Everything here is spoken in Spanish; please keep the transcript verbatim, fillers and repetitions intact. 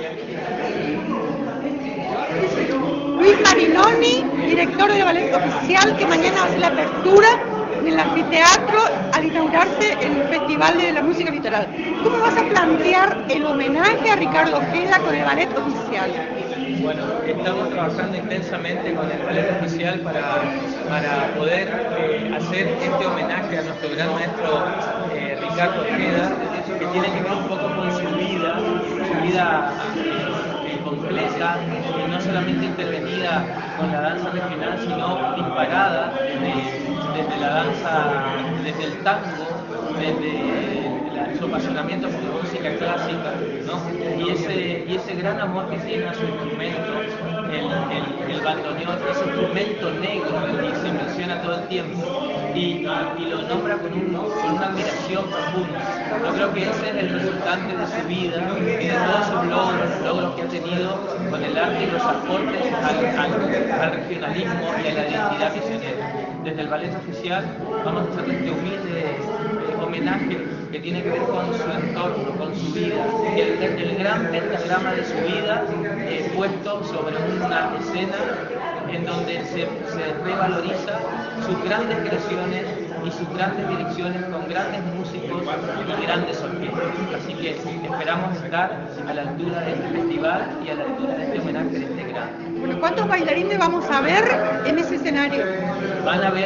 Luis Marinoni, director del Ballet Oficial, que mañana hace la apertura en el anfiteatro al inaugurarse el Festival de la Música Litoral. ¿Cómo vas a plantear el homenaje a Ricardo Ojeda con el Ballet Oficial? Bueno, estamos trabajando intensamente con el Ballet Oficial para, para poder eh, hacer este homenaje a nuestro gran maestro eh, Ricardo Ojeda, que tiene que ver un poco con su vida, su vida eh, completa, eh, no solamente intervenida con la danza regional, sino disparada desde, desde la danza, desde el tango, desde la, su apasionamiento por la música clásica, ¿no? Y ese, y ese gran amor que tiene a su instrumento, el, el, el bandoneón, ese instrumento negro que se menciona todo el tiempo, y, y lo nombra con, un, con una admiración profunda. Yo creo que ese es el resultante de su vida y de todos sus logros, los logros que ha tenido con el arte y los aportes al, al, al regionalismo y a la identidad misionera. Desde el Ballet Oficial vamos a hacer este humilde eh, homenaje que tiene que ver con su entorno, con su vida, el, el gran pentagrama de su vida eh, puesto sobre una escena en donde se, se revaloriza sus grandes creaciones y sus grandes direcciones con grandes músicos y grandes orquestas. Así que esperamos estar a la altura de este festival y a la altura de este homenaje de este gran. Bueno, ¿cuántos bailarines vamos a ver en ese escenario? Van a ver